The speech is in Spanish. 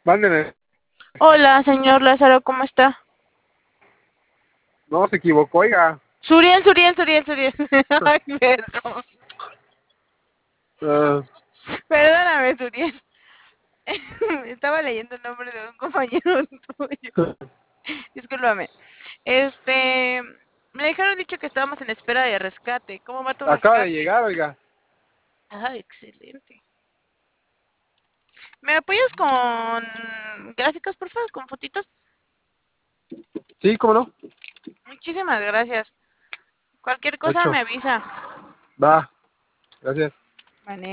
Mándeme. Hola, señor Lázaro, ¿cómo está? No, se equivocó, oiga. Suriel, Suriel, Suriel, Suriel. Ay, perdón. Ah, Perdóname, Suriel. Estaba leyendo el nombre de un compañero tuyo. Discúlpame. Este, me dejaron dicho que estábamos en espera de rescate. ¿Cómo va tu acaba de rescate? llegar, oiga. Ah, excelente. ¿Me apoyas con gráficos, por favor? ¿Con fotitos? Sí, ¿cómo no? Muchísimas gracias. Cualquier cosa Hecho. me avisa. Va, gracias. Vale.